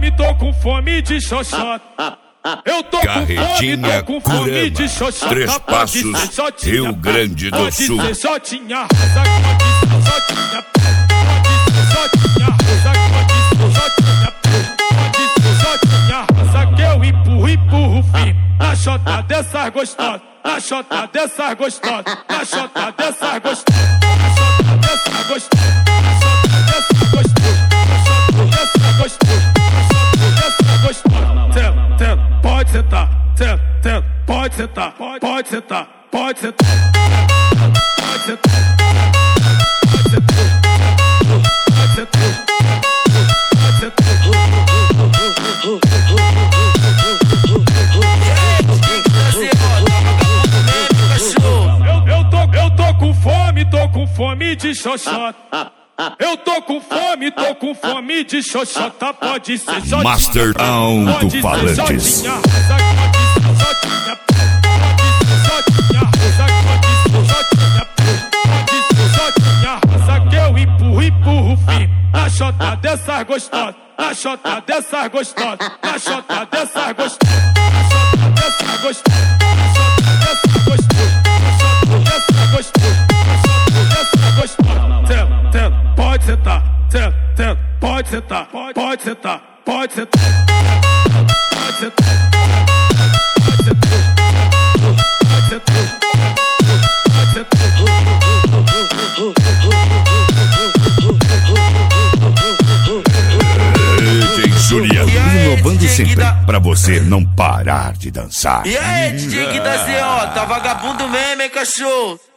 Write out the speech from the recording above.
fome de xoxota. Eu tô Carretinha com fome de xoxota. Três Passos, Rio Grande do Sul. Pode ser xotinha, rosa, pode ser xotinha, pode ser xotinha, rosa que eu empurro firme. Na xota dessas gostosas, na xota dessas gostosas, na xota dessas gostosas, na xota dessas gostosas, na xota dessas gostosas, na xota dessas gostosas, na xota dessas gostosas. Pode sentar, pode sentar, pode sentar, pode sentar, pode sentar, pode sentar, pode sentar, pode sentar. Eu tô com fome de xoxota. Eu tô com fome de xoxota. Pode ser xotinha, Master Alto-Falantes. Que eu empurro firme. Na xota dessas gostosas, na xota dessas gostosas, na xota dessas gostosas, na xota dessas gostosas, na xota dessas gostosas, na xota dessas gostosas, na xota dessas gostosas. Pode sentar, pode sentar, pode sentar, pode sentar, pode sentar, pode sentar, pode sentar, pode sentar. Juliano, inovando sempre, pra você não parar de dançar. E aí, DJ da ZO, tá vagabundo mesmo, hein, cachorro?